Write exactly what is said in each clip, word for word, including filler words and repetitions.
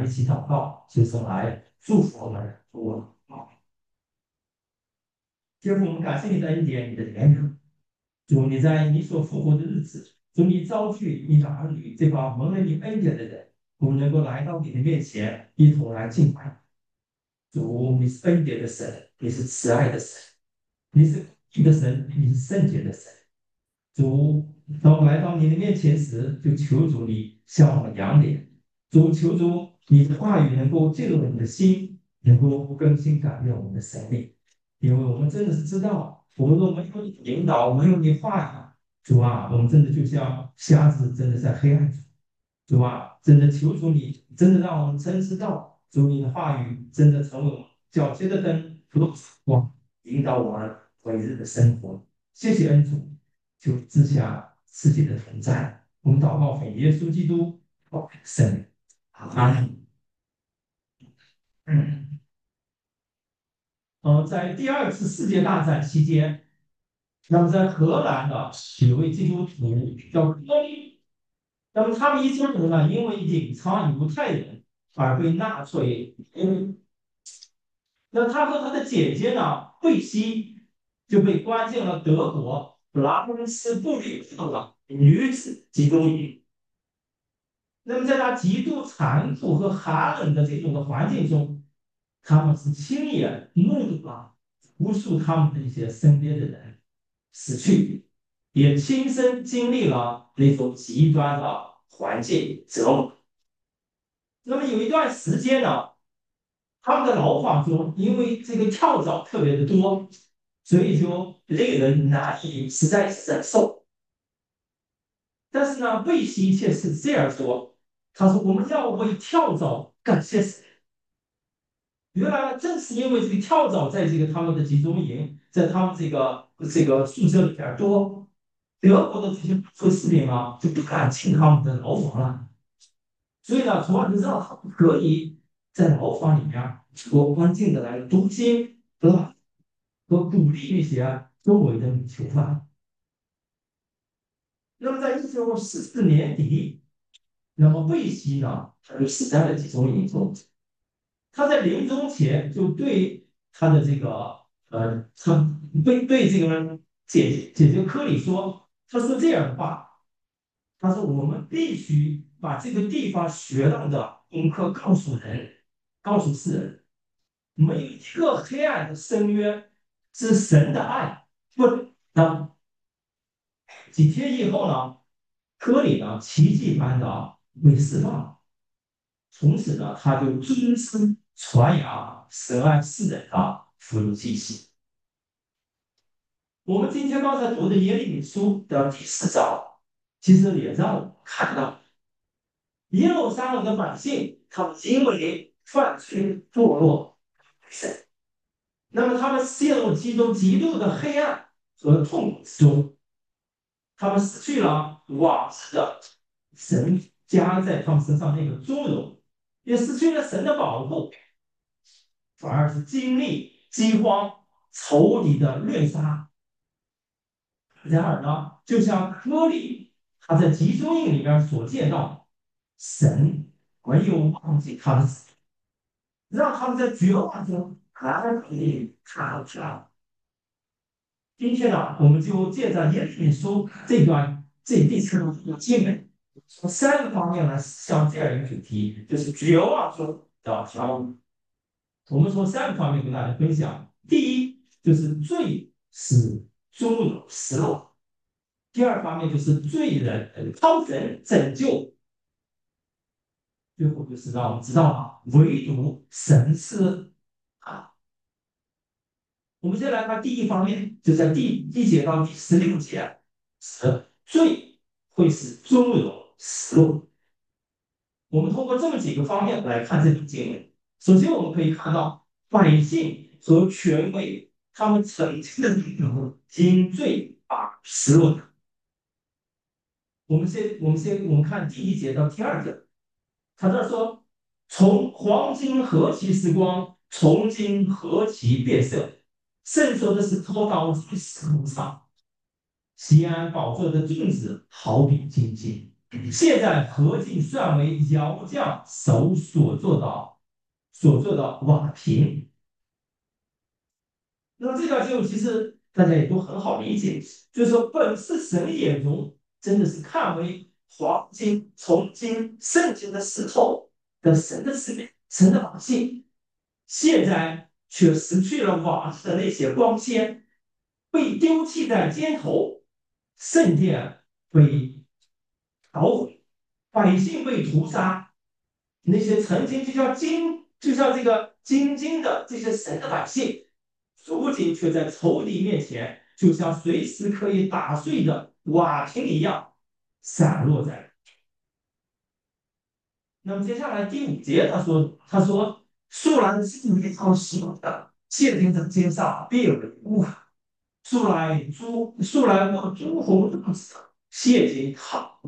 一起祷告，就是来祝福我们。我天父，我们感谢你的恩典，你的怜悯。主，你在你所复活的日子，主你招聚你的儿女，这帮蒙了你恩典的人，我们能够来到你的面前，一同来敬拜。主，你是恩典的神，你是慈爱的神，你是公义的神，你是圣洁的神。主，当我们来到你的面前时，就求主你向我们扬脸。主，求主你的话语能够进入我们的心，能够更新改变我们的生命。因为我们真的是知道，我们若没有你引导，没有你话语，主啊，我们真的就像瞎子，真的在黑暗中。主啊，真的求主你，真的让我们真知道，主你的话语真的成为我们脚前的灯，路光，引导我们每日的生活。谢谢恩主，求赐下自己的同在。我们祷告奉耶稣基督圣名，阿门。嗯，呃，在第二次世界大战期间，那么在荷兰的有位基督徒叫柯利，那么他们一家人呢，因为隐藏犹太人而被纳粹嗯，那他和他的姐姐呢，贝西就被关进了德国布拉登斯布里克的女子集中营。那么在他极度残酷和寒冷的这种的环境中，他们是亲眼目睹了无数他们的一些身边的人死去，也亲身经历了那种极端的环境折磨。那么有一段时间呢，他们的牢房中因为这个跳蚤特别的多，所以就令人难以实在是忍受。但是呢，贝西却是这样说：他说我们要为跳蚤感谢神。原来正是因为这个跳蚤在这个他们的集中营，在他们这个这个宿舍里边多，德国的这些纳粹士兵啊就不敢进他们的牢房了。所以呢，主要是让他们可以在牢房里面多安静的来读经，对吧？和鼓励那些周围的女囚犯。那么在一九四四年底，那么贝西呢，他就死在了集中营中。他在临终前就对他的这个呃，他对对这个姐姐姐姐科里说，他说这样的话，他说我们必须把这个地方学到的功课告诉人，告诉世人，没有一个黑暗的深渊是神的爱。不，那几天以后呢，科里呢奇迹般的被释放，从此呢，他就终身传扬神爱世人的福音信息。我们今天刚才读的耶利米书的第四章，其实也让我们看到耶路撒冷的百姓，他们因为犯罪堕落神，那么他们陷入其中极度的黑暗和痛苦之中，他们失去了往日的神加在他们身上那个尊荣，也失去了神的保护，反而是经历饥荒、仇敌的虐杀。然而呢，就像歌利他在集中营里边所见到，神没有忘记他的子民，让他们在绝望中还可以看到希望。今天呢，我们就借着耶利米书这段这第四的经文，从三个方面来向这样一个主题，就是绝望中的希望。我们从三个方面跟大家分享。第一，就是罪使终有失落；第二方面就是罪人超神拯救；最后就是让我们知道了，唯独神是啊。我们先来看第一方面，就在第一节到第十六节，是罪会使终有失落。我们通过这么几个方面来看这段经文。首先，我们可以看到百姓和权威他们曾经的理由因罪而失落的。我们先，我们先，我们看第一节到第二节，他这说：从黄金何其时光，从今何其变色。圣说的是拖到历史路上，西安宝座的镜子好比金金。 现在何进算为窑匠手所做的所做的瓦瓶。那么这段经文其实大家也都很好理解，就是说本是神眼中真的是看为黄金、纯金、圣经的石头的神的慈悲、神的宝性，现在却失去了往日的那些光鲜，被丢弃在街头，圣殿被捣毁，百姓被屠杀，那些曾经就像金，就像这个金金的这些神的百姓，如今却在仇敌面前，就像随时可以打碎的瓦瓶一样，散落在。那么接下来第五节，他说：“他说，素来是一套习惯的，现今在街上变为乌合。素来诸素来我诸侯肚子，现今好。”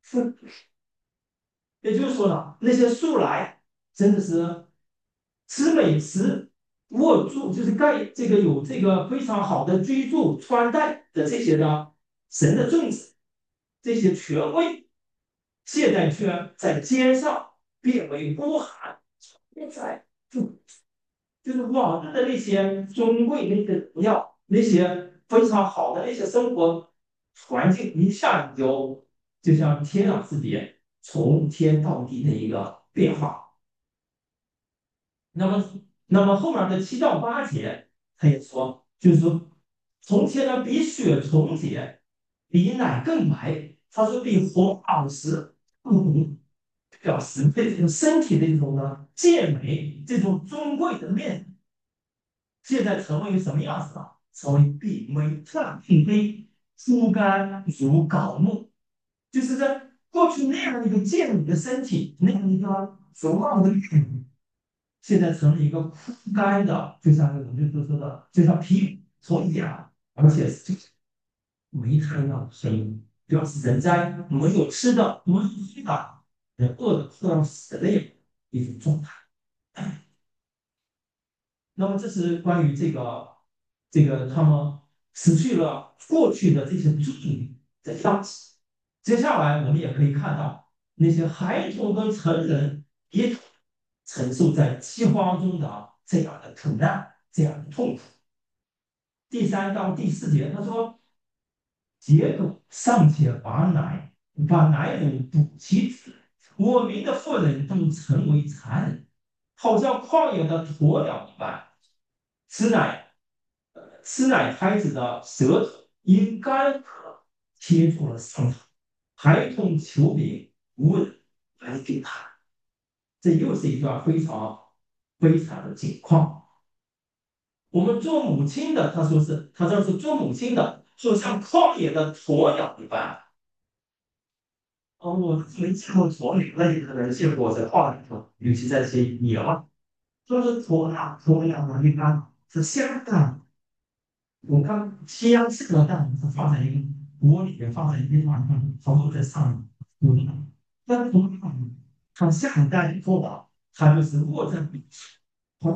也就是说呢，那些素来真的是吃美食、握住，就是盖这个有这个非常好的居住穿戴的这些的神的众子，这些权威，现在却在街上变为孤寒，在就就是往日的那些尊贵、那些荣耀、那些非常好的那些生活环境，一下子就就像天壤之别，从天到地的一个变化。那么，那么后面的七到八节，他也说，就是说，从前呢比雪重洁，比奶更白。他说比红宝石更红，表示对这种身体的一种呢健美，这种尊贵的面，现在成为什么样子了？成为比微特并非枯干如槁木，就是在过去那样一个健美的身体，那样一个荣耀的面。现在成了一个枯干的，就像我们就说的，就像皮糙一样，而且是煤炭一样的声音，表示人在没有吃的、没有喝的、人饿的快要死的一种状态。那么这是关于这个这个他们失去了过去的这些注意的样子。接下来我们也可以看到那些孩童跟成人也承受在饥荒中的这样的苦难、这样的痛苦。第三到第四节，他说：结果尚且把奶把奶母补其子，我民的妇人都成为残忍，好像旷野的鸵鸟一般。吃奶，呃，吃奶孩子的舌头因干渴贴住了伤口，孩童求饼，无人来给他。这又是一段非常悲惨的境况。我们做母亲的，他说是，他这是做母亲的，就像旷野的鸵鸟一般。哦，我没见过鸵鸟，那你可能见过在画里头，尤其在这些野外，就是鸵鸟，鸵鸟呢一般是香的。我看西洋式的蛋是放在一个锅里面，放在一个地方，然后在上面。嗯，但是鸵鸟它下蛋以后啊，它就是卧在底下，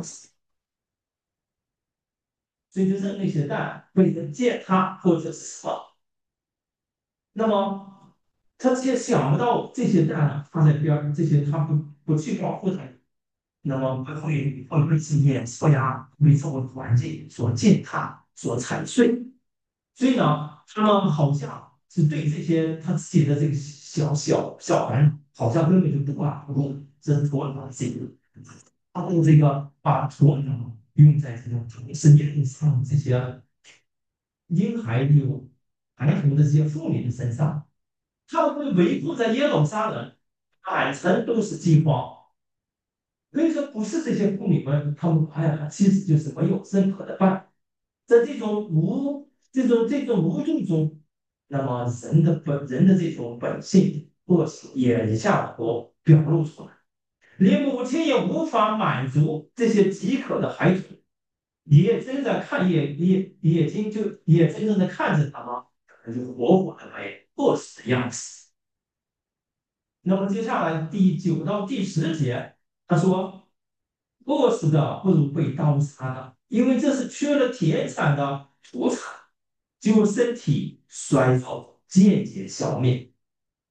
所以就扔那些蛋被人践踏或者是什么。那么他这些想不到这些蛋放在边儿，这些他不不去保护它，那么会会会被自己眼色呀，被周围环境所践踏、所踩碎。所以呢，他们好像是对这些他自己的这个小小小孩，好像根本就不管不顾，这鸵鸟自己，他用这个把鸵鸟用在这种同时面上这些婴孩有孩童的这些妇女的身上，他们会围住在耶路撒冷，满城都是饥荒。可以说不是这些妇女们，她们哎呀，其实就是没有任何的办法，在这种无这种这种无助中，那么人的本人的这种本性恶习也一下子都表露出来，连母亲也无法满足这些饥渴的孩童，也正在看也也眼睛就眼睁睁的看着他们，可能就活活的被饿死的样子。那么接下来第九到第十节，他说：饿死的不如被刀杀的，因为这是缺了田产的土产，就身体衰弱，渐渐消灭。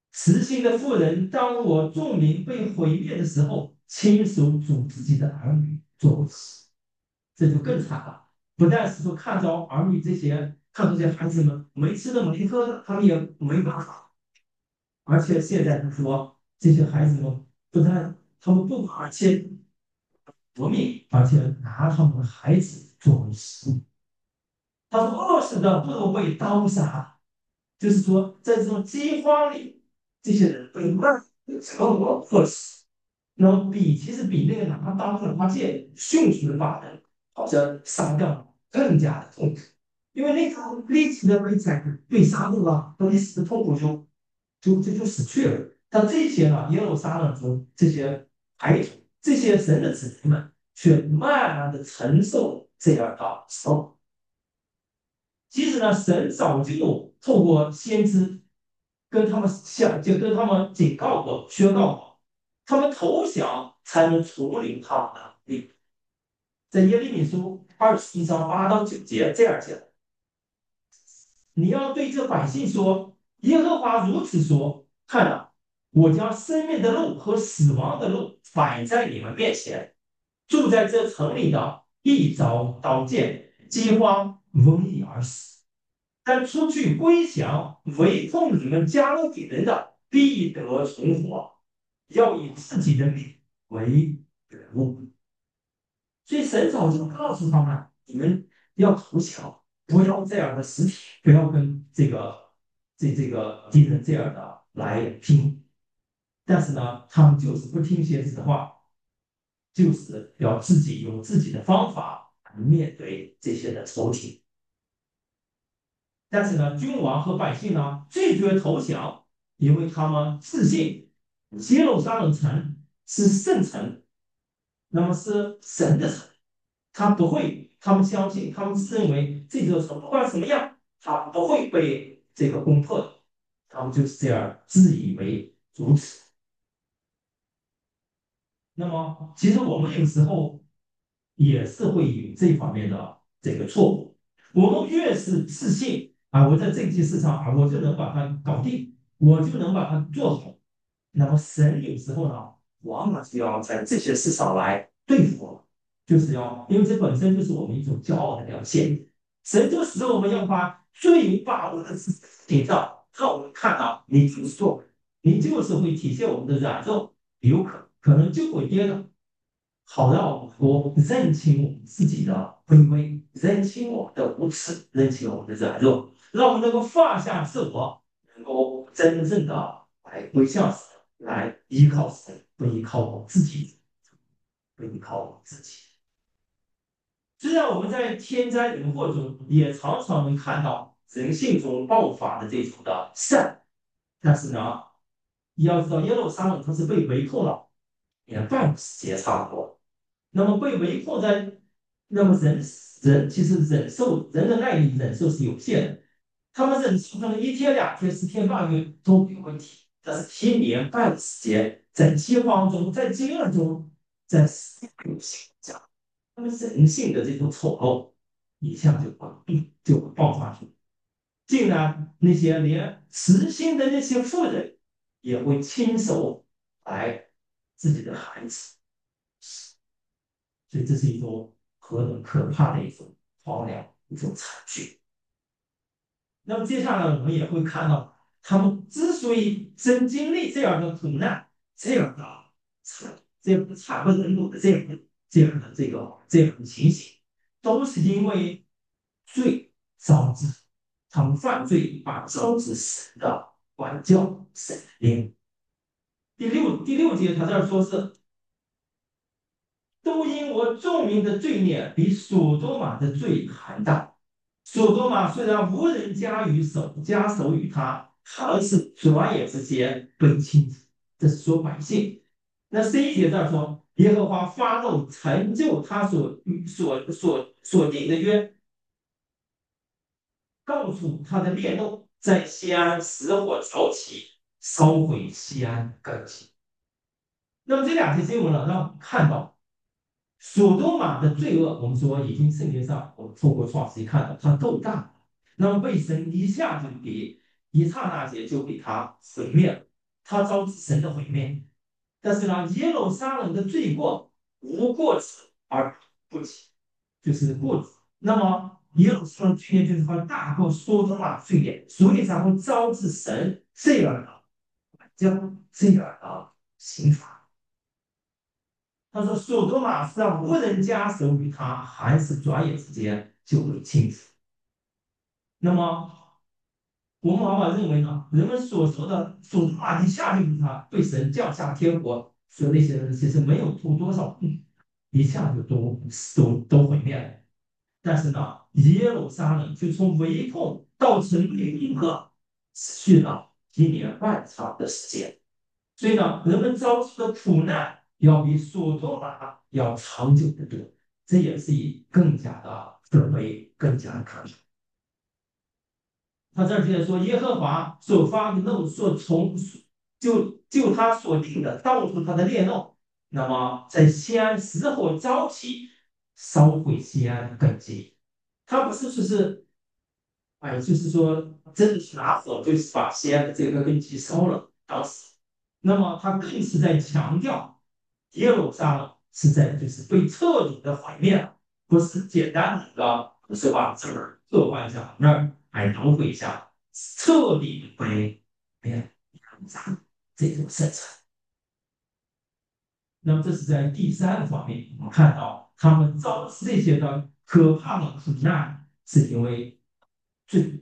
慈心的妇人，当我众民被毁灭的时候，亲手煮自己的儿女作为食，这就更惨了。不但是说看着儿女这些，看着这些孩子们没吃的没喝的，他们也没办法。而且现在他说，这些孩子们不但他们不而且革命，而且拿他们的孩子作为食物。他说饿死的不如被刀杀，就是说在这种饥荒里，这些人被慢折磨饿死。那么比其实比那个拿刀和拿剑迅速的把人好像杀掉更加的痛苦，因为那个历史的被宰被杀戮了，那历史的痛苦就就就就死去了。但这些呢，耶路撒冷中这些孩童，这些神的子民们，却慢慢的承受这样的受。其实呢，神早就透过先知跟他们想，就跟他们警告过、宣告过，他们投降才能除领他们的力。在耶利米书二十一章八到九节这样讲：你要对这百姓说，耶和华如此说：看啊，我将生命的路和死亡的路摆在你们面前，住在这城里的必遭刀剑、饥荒、瘟疫而死。但出去归降、违抗你们加勒底人的，必得存活，要以自己的命为人物。所以神早就告诉他们，你们要投降，不要这样的实体，不要跟这个这这个敌人这样的来拼。但是呢，他们就是不听先知的话，就是要自己用自己的方法来面对这些的仇敌。但是呢，君王和百姓呢拒绝投降，因为他们自信耶路撒冷城是圣城，那么是神的城，他不会，他们相信，他们自认为这座城不管怎么样，他不会被这个攻破的，他们就是这样自以为如此。那么，其实我们有时候也是会有这方面的这个错误。我们越是自信啊，我在这件事上啊，我就能把它搞定，我就能把它做好。那么神有时候呢，往往是要在这些事上来对付我们，就是要，因为这本身就是我们一种骄傲的表现。神就使我们要把最有把握的事情上，让我们看到你怎么做，你就是会体现我们的软弱，有可可能就会跌倒。好让我认清我们自己的卑微，认清我们的无耻，认清我们的软弱，让我们能够放下自我，能够真正的来归向神，来依靠神，不依靠我自己，不依靠我自己。虽然我们在天灾人祸中也常常能看到人性中爆发的这种的善，但是呢，要知道耶路撒冷它是被围困了，也半个世纪差不多。那么被围困在，那么人人其实忍受人的耐力忍受是有限的，他们忍受可能一天两天十天半个月都没有问题，但是一年半的时间在饥荒中，在饥饿中，在死有形下，他们人性的这种丑陋一下就爆就爆发出来，竟然那些连慈心的那些妇人也会亲手来自己的孩子。所以这是一种何等可怕的一种荒凉，一种惨剧。那么接下来我们也会看到，他们之所以真经历这样的苦难，这样的惨，这样的惨不忍睹的这样的这样的这个这样的情形，都是因为罪招致，他们犯罪而招致神的管教、神灵。第六第六节，他这儿说是都因我众民的罪孽比所多玛的罪还大。所多玛虽然无人加于手，加手于他，还是转眼之间被清。这是说百姓。那十一节这儿说，耶和华发怒，成就他所所所所定的约，告诉他的烈怒，在西安使火潮起，烧毁西安根基。那么这两节经文呢，让我们看到。索多玛的罪恶，我们说已经圣经上，我们透过创世纪看到它够大，那么被神一下就给一刹那间就给它毁灭了。 他招致神的毁灭。但是呢，耶路撒冷的罪过无过之而不及，就是过之。那么耶路撒冷罪孽就是它大过所多玛罪孽，所以才会招致神这样的将这样的刑罚。他说：所多玛是让无人加手于他，还是转眼之间就会清除。那么我们往往认为呢，人们所说的所多玛一下就是他被神降下天国，说那些人其实没有吐多少苦，一下就都都都毁灭了。但是呢，耶路撒冷就从围困到城内硬核，持续了一年半长的时间。所以呢，人们遭受的苦难要比所多玛要长久得多，这也是以更加的可悲，更加的可怕。他这儿接着说，耶和华所发的怒，所从就就他所定的，道出他的烈怒。那么在西安时候早起，烧毁西安的根基。他不是说是，哎，就是说真的是拿火就是把西安的这个根基烧了，当时。那么他更是在强调耶路撒冷是在就是被彻底的毁灭了，不是简单的一个，不是把这儿破坏一下，那儿还捣毁一下，彻底的毁灭这种圣城。那么这是在第三个方面，我们看到他们遭致这些的可怕的苦难，是因为罪。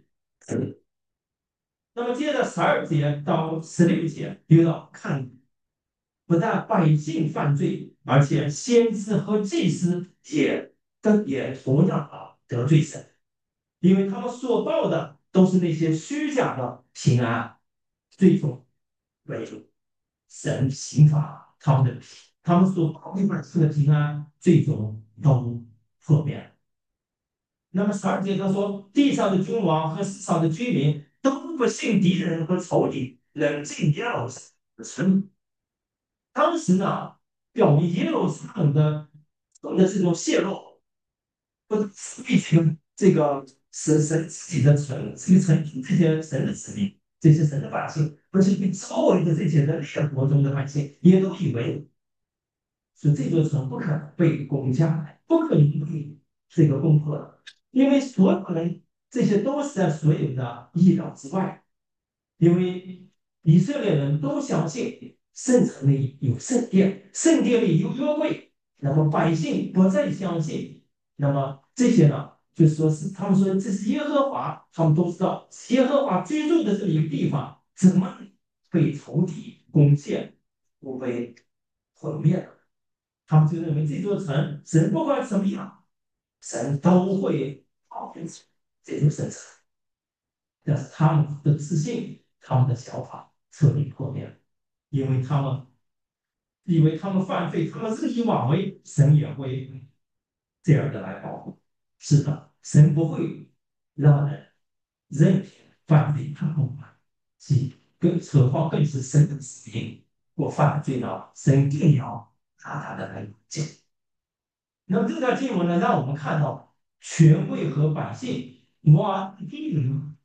那么接着十二节到十六节，又要看不但百姓犯罪，而且先知和祭司也跟也同样啊得罪神，因为他们所报的都是那些虚假的平安，最终为神刑罚他们的他们所报的百姓的平安，最终都破灭了。那么十二节他说，地上的君王和世上的居民都不信敌人和仇敌，冷静耶路撒冷。当时呢，表明耶路撒冷的的这种泄露，不是避群这个神神自己的城，这个城这些神的子民，这些神的百姓，不是被周围的这些的列国中的百姓，也都以为是这座城不可能被攻下来，不可能被这个攻破的，因为所有人这些都是在所有的意料之外。因为以色列人都相信圣城里有圣殿，圣殿里有约柜，那么百姓不再相信，那么这些呢，就是说是他们说这是耶和华，他们都知道耶和华居住的这么一个地方，怎么被仇敌攻陷，不被毁灭了？他们就认为这座城，神不管怎么样，神都会保护这座圣城。但是他们的自信，他们的想法彻底破灭了，因为他们以为他们犯罪，他们任意妄为，神也会这样的来保护。是的，神不会让人任凭犯罪他不管，即更何况更是神的子民，我犯罪了，神定要大大的来救。那么这段经文呢，让我们看到权贵和百姓哇，一人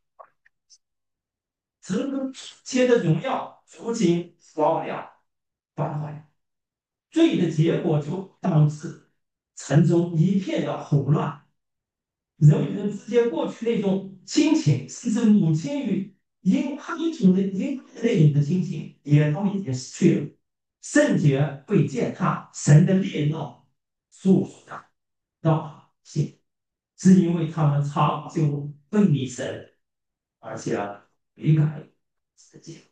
城中切的荣耀如今荒凉败坏，罪的结果就导致城中一片的混乱，人与人之间过去那种亲情，甚至母亲与婴孩童的婴类的亲情，也都已经失去了。圣洁被践踏，神的烈怒诉说他到信，是因为他们长久背逆神，而且悔改自己。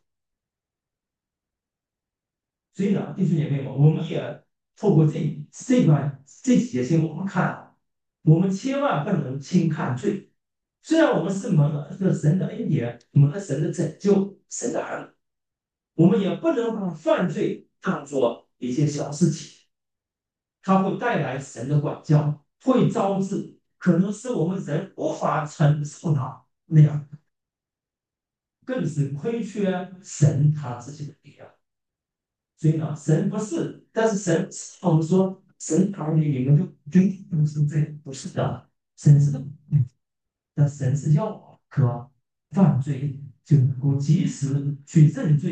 所以呢，弟兄姐妹们，我们也透过这这段这几节经，我们看，我们千万不能轻看罪。虽然我们是蒙了这神的恩典，蒙了神的拯救，神的儿女，我们也不能把犯罪当作一件小事情。它会带来神的管教，会招致可能是我们人无法承受的那样，更是亏缺神他自己的力量。所以呢，神不是，但是神我们说神儿女你们就就不是这不是的，神是的，但神是要可犯罪就能够及时去认罪，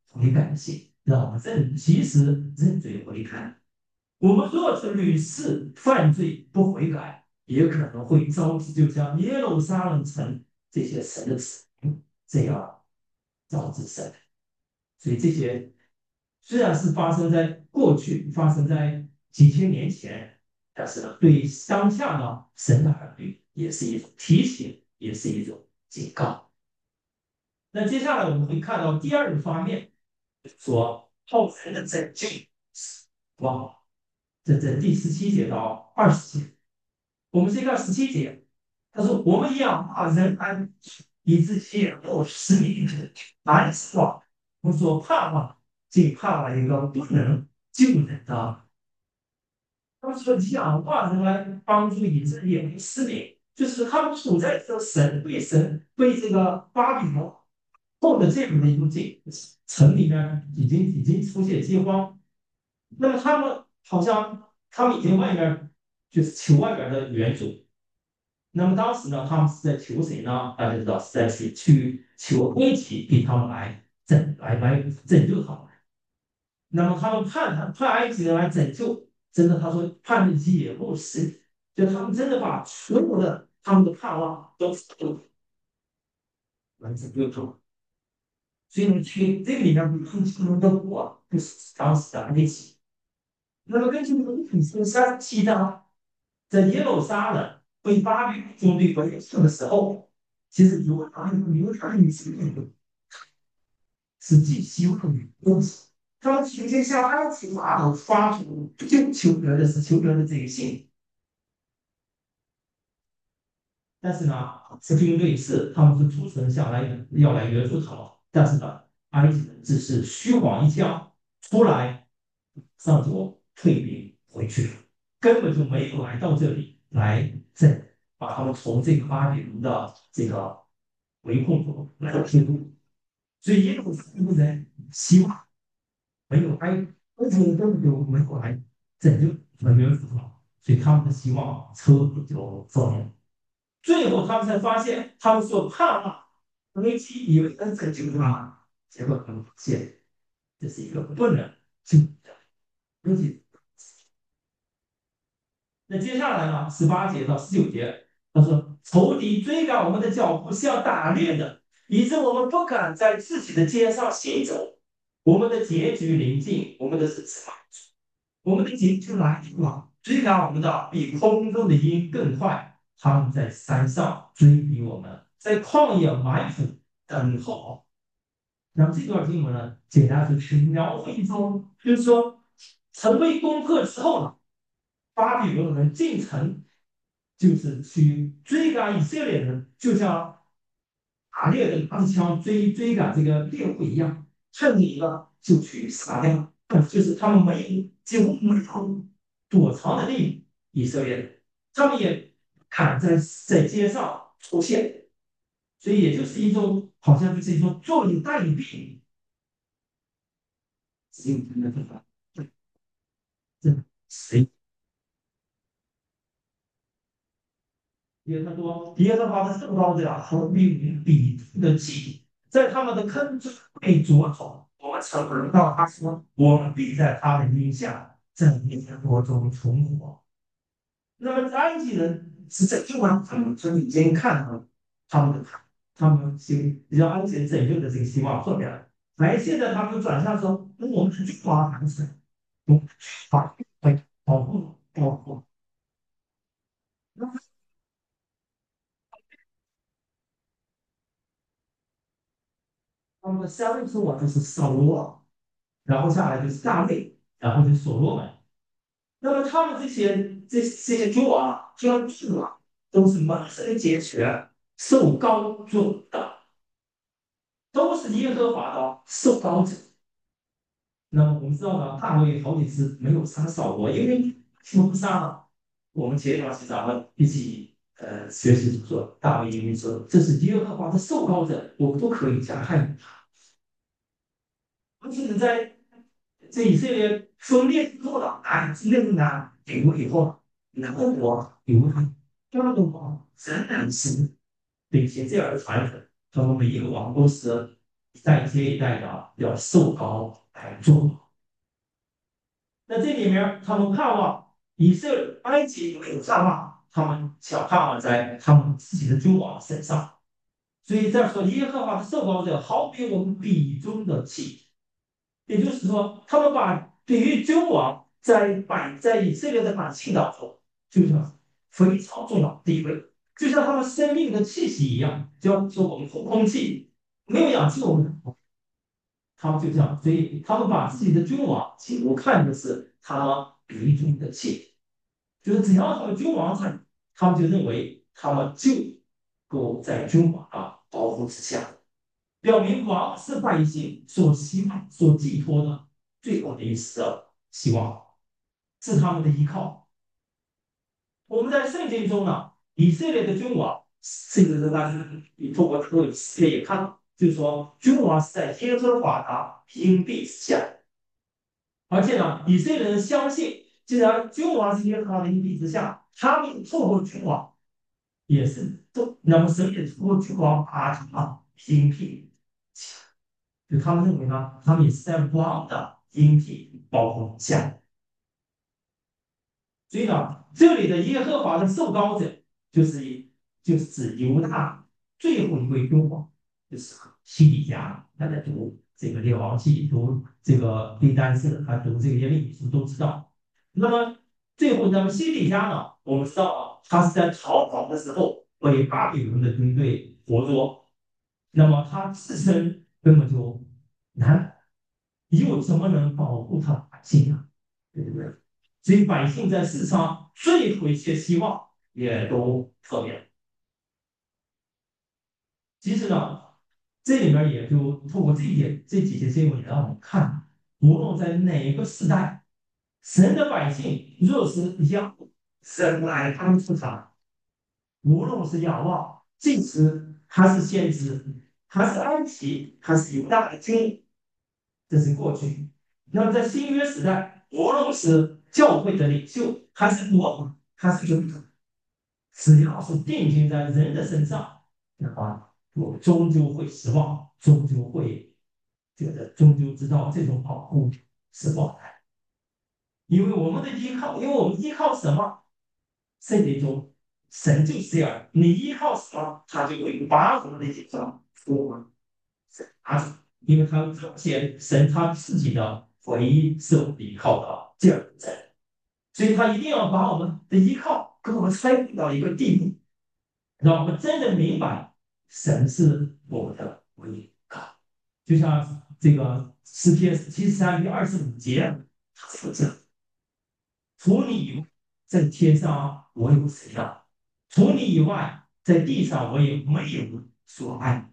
悔改的心，让我们认及时认罪悔改。我们若是屡次犯罪不悔改，也可能会招致就像耶路撒冷城这些神的子民这样招致神。所以这些虽然是发生在过去，发生在几千年前，但是呢，对当下呢，神的儿女也是一种提醒，也是一种警告。那接下来我们会看到第二个方面，说后人的拯救是哇，这这第十七节到二十节，我们先看十七节，他说：“我们仰望人安，以致眼目失明，难说。我所盼望，竟盼望一个不能救人的。”他们说仰望人来帮助以致眼目失明，就是他们处在这个神被神被这个巴比伦后的这样的一个境城里面，已经已经出现饥荒。那么他们好像他们已经外面就是求外边的援助。那么当时呢，他们是在求谁呢？大家知道是在去去求埃及给他们来拯来来拯救他们。那么他们盼他盼埃及人来拯救，真的他说盼的也不是，就他们真的把所有的他们的盼望都都来拯救他们。所以呢，去这个里面更出名的国就是当时的埃及。那么根据这个历史三十七章，在耶路撒冷被巴比伦军队围困的时候，其实犹太犹太人是是寄希望于东西，他们直接向埃及法老发出就求得的是求得的这个信。但是呢，这军队是他们是主持人下来要来援助他们，但是呢，埃及人只是虚晃一枪出来，上就退兵回去了，根本就没有来到这里来这把他们从这个巴比伦的这个围困中来解救。所以也有很多人希望没有埃埃及人根本就没有来拯救没援助他们，所以他们的希望彻底就破灭了。最后他们才发现，他们所盼望危机以为能拯救他们，结果他们发现这是一个不能救的危机。那接下来呢，十八节到十九节，他说：仇敌追赶我们的脚步像打猎的，以致我们不敢在自己的街上行走。我们的结局临近，我们的日子满足，我们的结局来了，追赶我们的比空中的鹰更快。他们在山上追逼我们，在旷野埋伏等候。那么这段经文呢，简单说是描绘一种，就是说城被攻克之后呢，巴比伦人进城，就是去追赶以色列人，就像打猎的拿着枪追追赶这个猎物一样，趁你了就去杀掉，就是他们没有几乎没有躲藏的地方，以色列人，他们也敢在在街上出现，所以也就是一种好像就是一种坐以待毙，只有这个地方，这谁？耶和华，耶和华的圣高者和比比的记，在他们的坑中被捉走。我们曾闻到他说：“我们必在他的荫下，在烈火中存活。”那么埃及人是拯救完他们，所以已经看到了他们的他们希让埃及人拯救的这个希望破灭了。来，现在他们转向说：“那我们是去抓男生，我们法来保护保护。”那么下面说我就是扫罗，然后下来就是大卫，然后就是所罗门。那么他们这些这这些君王、君主啊，都是满身皆全，受高尊的，都是耶和华的受高者。那么我们知道呢，大卫好几次没有杀扫罗，因为谋杀了。我们前一段时间咱们一起呃学习说，大卫因为说这是耶和华的受高者，我们都可以加害他。而且在这以色列分裂之后呢，啊，以色列呢顶过以后，南国犹太中国仍然是秉持这样的传统，他们每一个王都是一代接一代的要受高来做。那这里面他们盼望以色列、埃及没有盼望，他们想盼望在他们自己的君王身上。所以这儿说，耶和华的受膏者好比我们笔中的气，也就是说，他们把对于君王在百在以色列的百姓当中，就像非常重要的地位，就像他们生命的气息一样。就像说我们呼空气，没有氧气，我们他们就这样，所以他们把自己的君王几乎看的是他鼻中的气，就是只要他们君王在，他们就认为他们就够在君王的保护之下。表明王是百姓所希望、所寄托的最后的一丝希望，是他们的依靠。我们在圣经中呢，以色列的君王，甚至是大家你透过各个世界也看到，就是说君王是在耶和华的荫庇之下，而且呢，以色列人相信，既然君王是耶和华的荫庇之下，他们透过君王也是都，那么神也透过君王把他荫庇。就他们认为呢，他们也是在王的荫庇保护下。所以呢，这里的耶和华的受膏者，就是以就是指犹大最后一位君王，就是西底家。大家读这个列王记，读这个历代志，还读这个耶利米书都知道。那么最后，那么西底家呢，我们知道啊，他是在逃跑的时候被巴比伦的军队活捉，那么他自身根本就难，又怎么能保护他百姓呢？对不对？所以百姓在世上最后一些希望也都破灭了。其实呢，这里面也就透过这一点这几节经文，也让我们看，无论在哪个时代，神的百姓若是仰神来帮助他，无论是仰望祭司，还是先知，还是安息，还是犹大的君，这是过去。那么在新约时代，无论是教会的领袖，还是国王，还是君主，只要是定睛在人的身上的话，我终究会失望，终究会觉得，终究知道这种保护是不好的。因为我们的依靠，因为我们依靠什么？圣经中，神就是这样，你依靠什么，他就会把我们的依靠我们拿走，因为他彰显神他自己的唯一是我们依靠的这样的人，所以他一定要把我们的依靠跟我们拆分到一个地步，让我们真的明白神是我们的唯一靠。就像这个诗篇七十三篇二十五节，他说这除你以外，在天上我有谁呀？除你以外，在地上我也没有所爱。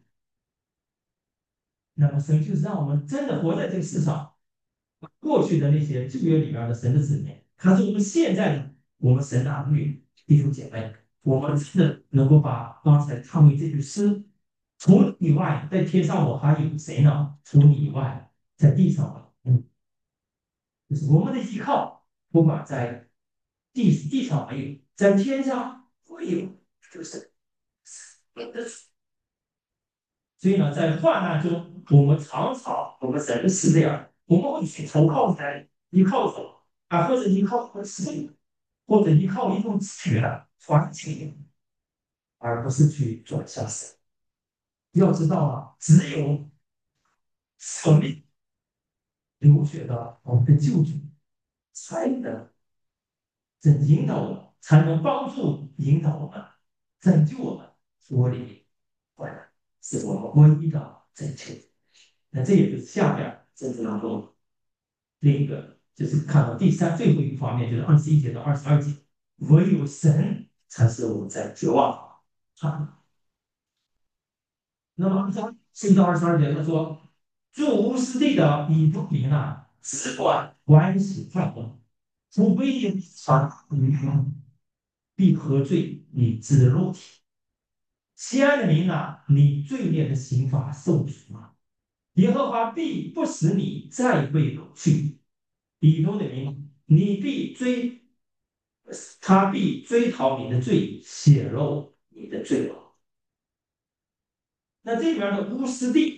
那么神就是让我们真的活在这个世上。过去的那些旧约里边的神的子民，他是我们现在的我们神的儿女弟兄姐妹，我们真的能够把刚才唱的这句诗：除你以外，在天上我还有谁呢？除你以外，在地上，嗯，就是我们的依靠，不管在地地上没有，在天上会有，就是所以呢，在患难中，我们常常我们人是这样，我们会去投靠人，依靠什么啊？或者依靠个事业，或者依靠一种资源环境，而不是去转向神。要知道啊，只有舍命流血的我们的救主，才能这引导我们，才能帮助引导我们，拯救我们脱离患难，是我们唯一的拯救。那这也就是下面甚至当中另一个，就是看到第三最后一个方面，就是二十一节到二十二节，唯有神才是我们在绝望啊。那么二十十一到二十二节，他说：住乌斯地的以不明啊，只管关系快乐，除非有传必喝醉你之肉体。西安的民啊，你罪孽的刑罚受足啊，耶和华必不使你再被掳去。以东的民，你必追，他必追讨你的罪，显露你的罪恶。那这里边的乌斯地，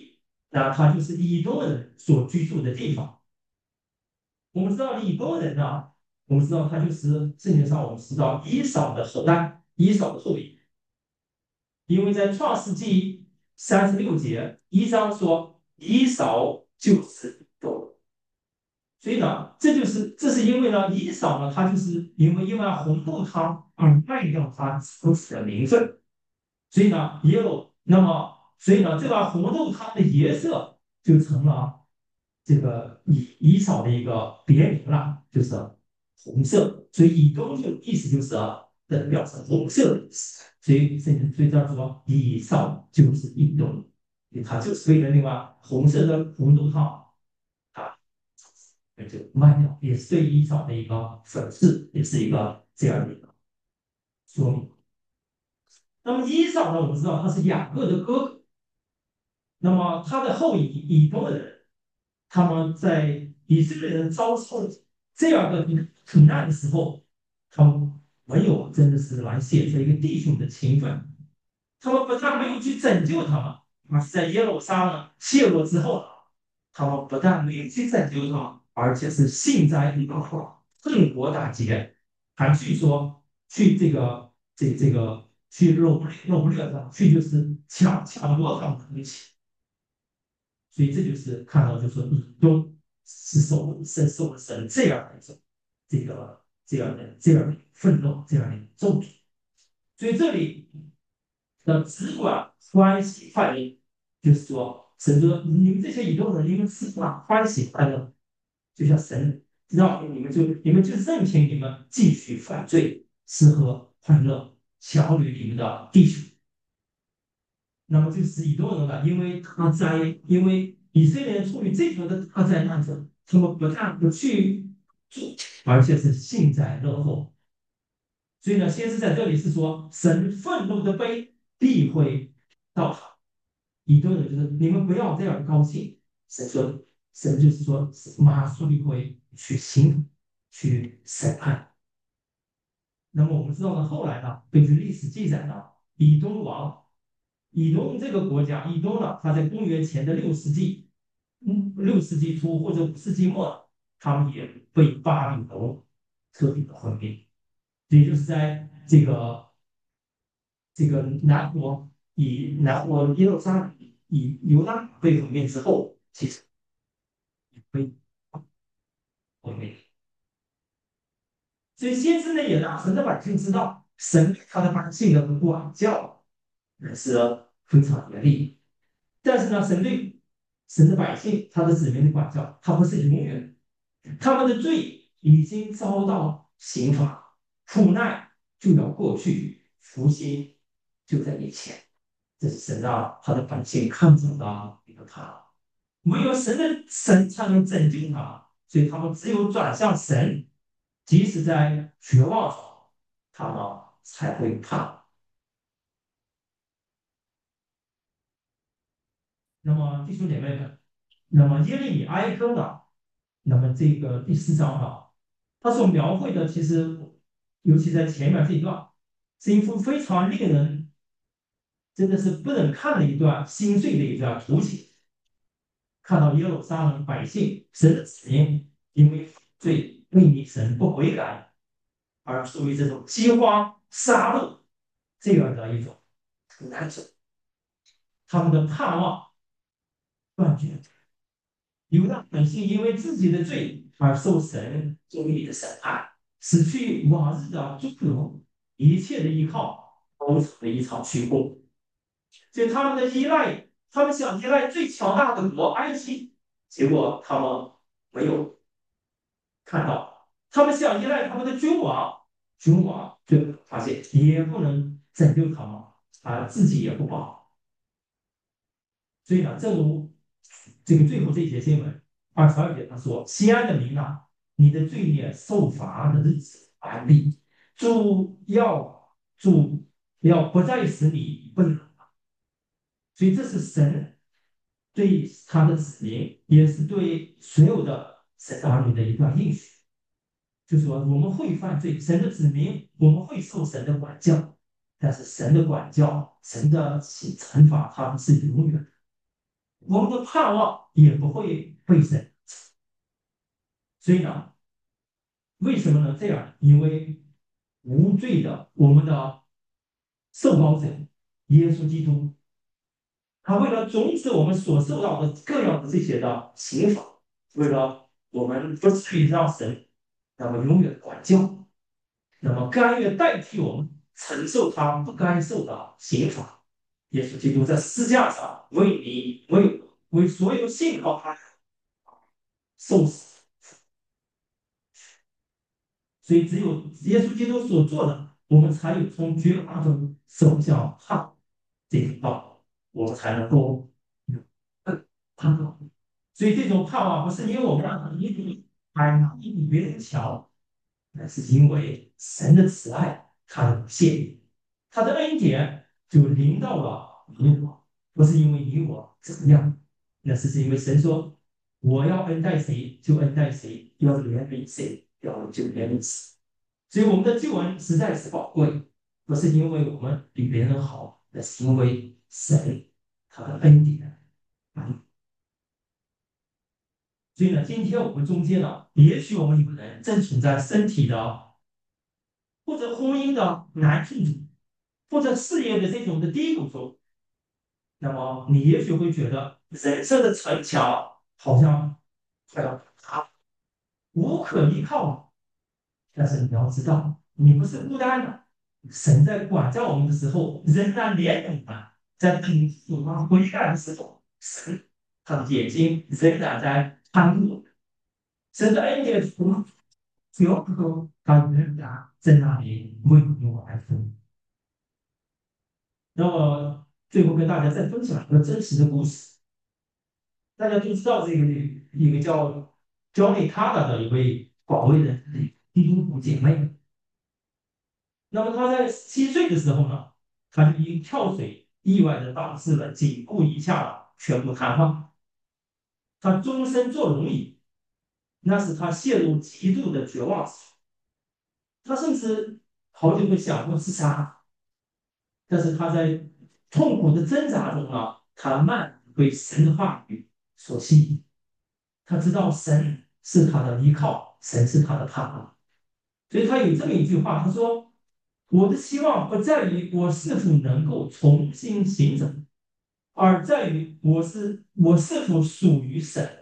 那它就是以东人所居住的地方。我们知道以东人呢，我们知道他就是圣经上我们知道以扫的后代，以扫的后裔。因为在创世纪三十六节一章说以扫就是以东，所以呢，这就是这是因为呢，以扫呢，他就是因为因为红豆汤而卖掉他子子的名分，所以呢，也有那么，所以呢，这个红豆汤的颜色就成了这个以以扫的一个别名了，就是红色。所以以东就意思就是代表是红色的意思。所以甚至所以叫做以扫就是以东，它就是为了那个红色的红豆汤啊，就卖掉，也是对以扫的一个粉饰，也是一个这样的一个说明。那么以扫呢，我们知道他是雅各的哥哥，那么他的后裔以东的人，他们在以色列人遭受这样的苦难的时候，他们没有真的是来显出一个弟兄的情分，他们不但没有去拯救他们，而是在耶路撒冷陷落之后，他们不但没有去拯救他们，而且是幸灾乐祸，趁火打劫，还据说去这个这这个去掳掳掠他，去就是抢抢夺他们的东西。所以这就是看到，就是说以东是受神受神这样的一种这个这样的这样的愤怒，这样的咒诅。所以这里的只管欢喜快乐，就是说神说你们这些以东人，你们只管欢喜快乐，就像神让你们就你们就任凭你们继续犯罪，吃喝快乐，强掠你们的弟兄。那么就是以东人了，因为他在因为以色列人处于这种的大灾难中，他们不但不去做，而且是幸灾乐祸。所以呢，先是在这里是说，神愤怒的杯必会到他。以东人就是你们不要这样高兴。神说，神就是说，马上就会去刑去审判。那么我们知道呢，后来呢，根据历史记载呢，以东王以东这个国家，以东呢，它在公元前的六世纪，嗯，六世纪初或者五世纪末，他们也被巴比伦彻底的毁灭，也就是在这个这个南国以南国耶路撒冷以犹大被毁灭之后，其实也被毁灭。所以先知呢也让神的百姓知道，神对他的百姓的管教也是非常严厉。但是呢，神对神的百姓，他的子民的管教，他不是永远的，他们的罪已经遭到刑罚，苦难就要过去，福星就在眼前。这是神让他的百姓看准了一个他，唯有神的神才能拯救他，所以他们只有转向神，即使在绝望中，他们才会怕。那么弟兄姐妹们，那么耶利米哀歌呢？那么这个第四章啊，它所描绘的其实，尤其在前面这一段，是一幅非常令人真的是不忍看的一段心碎的一段图景。看到耶路撒冷百姓神的子民因为罪背逆神不悔改，而处于这种饥荒、杀戮这样的一种难受，他们的盼望断绝。犹大百姓因为自己的罪而受神公义的审判，失去往日的尊荣，一切的依靠都成了一场虚构。所以他们的依赖，他们想依赖最强大的国埃及，结果他们没有看到；他们想依赖他们的君王，君王最后发现也不能拯救他们，啊，自己也不保。所以呢，正如这个最后这一节经文二十二节他说：“西安的民啊，你的罪孽受罚的日子安利，主要主要不再使你笨了。”所以这是神对他的子民，也是对所有的神儿女的一段应许，就是说我们会犯罪，神的子民我们会受神的管教，但是神的管教、神的惩罚，他们是永远的。 我们的盼望也不会被神。所以呢，为什么能这样？因为无罪的我们的受膏者耶稣基督，他为了终止我们所受到的各样的这些的刑罚，为了我们不至于让神那么永远的管教，那么甘愿代替我们承受他不该受的刑罚。耶稣基督在十字架上为你、为为所有信靠他受死，所以只有耶稣基督所做的，我们才有从绝望中走向盼望这条道路，我们才能够有盼望。所以这种盼望不是因为我们能力还能力比别人强，那是因为神的慈爱，他的不限，他的恩典就临到了你我，不是因为你我怎么样，那是是因为神说，我要恩待谁就恩待谁，要怜悯谁要就怜悯谁。所以我们的救恩实在是宝贵，不是因为我们比别人好，那是因为神他的恩典。嗯，所以呢，今天我们中间呢，也许我们有人正处在身体的或者婚姻的难处中，或者事业的这种的低谷中，那么你也许会觉得人生的城墙好像快要塌，无可依靠了。但是你要知道，你不是孤单的，神在管教我们的时候，仍然怜悯我们，在等我们回来的时候，神他的眼睛仍然在看顾我们，神的恩典从有时候他仍然在那里为你我而服。那么最后跟大家再分享一个真实的故事。大家都知道这个一个叫 Johnny Carter 的一位广为人知的基督徒姐妹。那么她在七岁的时候呢，她就因跳水意外的导致了颈部以下全部瘫痪，她终身坐轮椅，那使她陷入极度的绝望。她甚至好久都想过自杀，但是她在痛苦的挣扎中呢，她慢被神的话语所吸引。他知道神是他的依靠，神是他的盼望，所以他有这么一句话，他说：“我的希望不在于我是否能够重新行走，而在于我是我是否属于神。”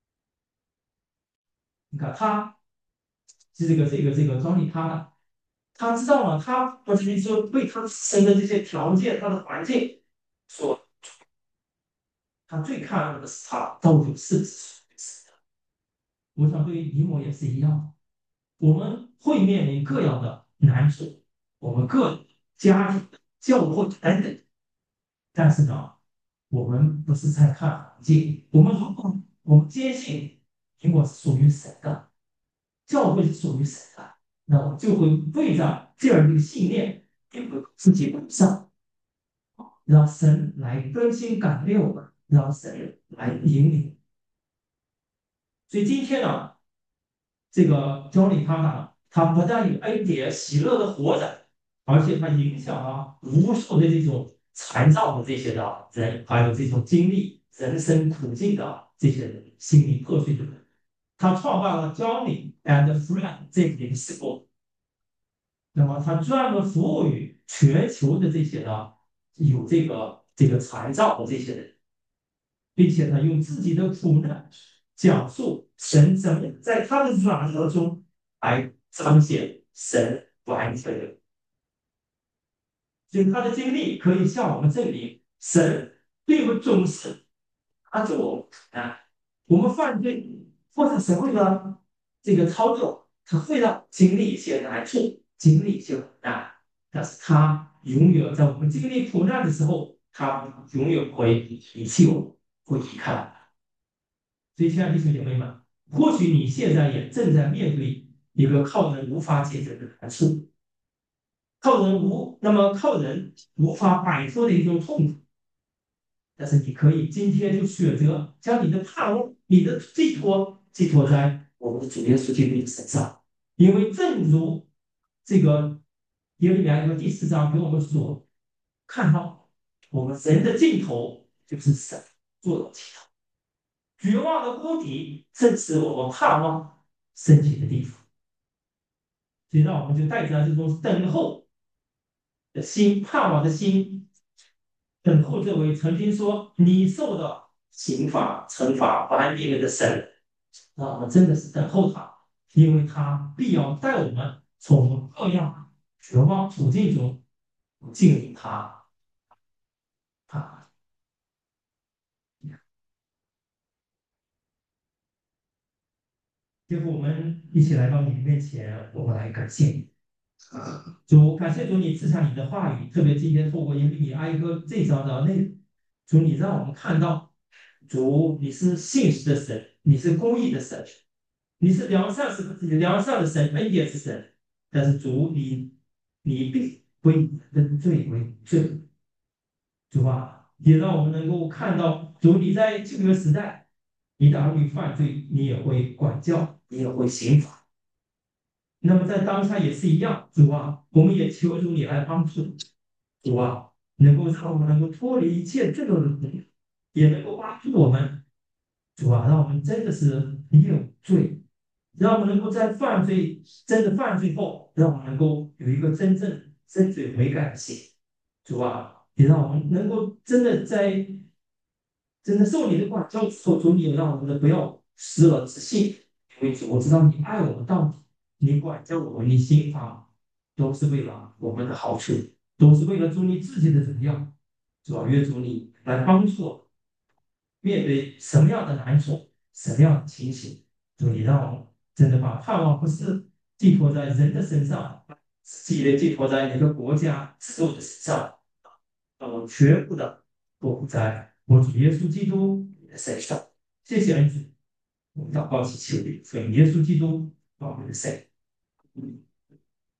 你看，他是这个这个这个庄丽他他知道了，他不是说被他生的这些条件、他的环境所，他最看重的是他到底是不是属于神的。我想对于你我也是一样。我们会面临各样的难处，我们个人、家庭、教会等等。但是呢，我们不是在看环境，我们如果我们坚信苹果是属于神的，教会是属于神的，那我就会为着这样一个信念，并会自己努上，让神来更新改变我们，让神来引领。所以今天呢，这个 Johnny 他呢，他不但有恩典、喜乐的活着，而且他影响了无数的这种残障的这些的人，还有这种经历人生苦境的这些人，心灵破碎的人。他创办了 Johnny and Friend 这个灵事工，那么他专门服务于全球的这些的有这个这个残障的这些人。并且呢，用自己的苦难讲述神怎么在他的软弱中来彰显神完全的。所以他的经历可以向我们证明，神并不总是那种啊，我们犯罪或者什么的这个操作，他会让经历一些难处，经历一些苦难，但是他永远在我们经历苦难的时候，他永远不会离弃我们，会离开。所以，亲爱的弟兄姐妹们，或许你现在也正在面对一个靠人无法解决的难处，靠人无那么靠人无法摆脱的一种痛苦。但是，你可以今天就选择将你的盼望、你的寄托寄托在我们的主耶稣基督的身上，因为正如这个耶利米亚第四章给我们所看到，我们人的尽头就是神。 做到尽头。绝望的屋底，正是我们盼望升起的地方。所以，让我们就带着这种等候的心、盼望的心，等候这位曾经说你受的刑罚、惩罚完别人的神。那我们真的是等候他，因为他必要带我们从各样绝望处境中进入他啊。最后，我们一起来到你面前，我们来感谢你。主，感谢主，你赐下你的话语，特别今天透过耶利米哀歌这章的内容，主，你让我们看到，主，你是信实的神，你是公义的神，你是良善是良善的神，恩典之神。但是主，你你必归人的罪为罪。主啊，也让我们能够看到，主你在旧约时代，你的儿女犯罪，你也会管教，你也会刑罚。那么在当下也是一样，主啊，我们也求主你来帮助，主啊，能够让我们能够脱离一切罪恶的苦，也能够帮助我们，主啊，让我们真的是没有罪，让我们能够在犯罪真的犯罪后，让我们能够有一个真正深罪悔改的心，主啊，也让我们能够真的在真的受你的管教之后，主你也让我们不要失了自信，因为主我知道你爱我们到底。你管教我们，你心啊，都是为了我们的好处，都是为了主你自己的荣耀，主要约主你来帮助我面对什么样的难处，什么样的情形，主你让我们真的把盼望不是寄托在人的身上，自己的寄托在哪个国家制度的身上，让我们全部的都在我主耶稣基督的身上。谢谢恩主，我们祷告祈求，奉耶稣基督宝贵的圣。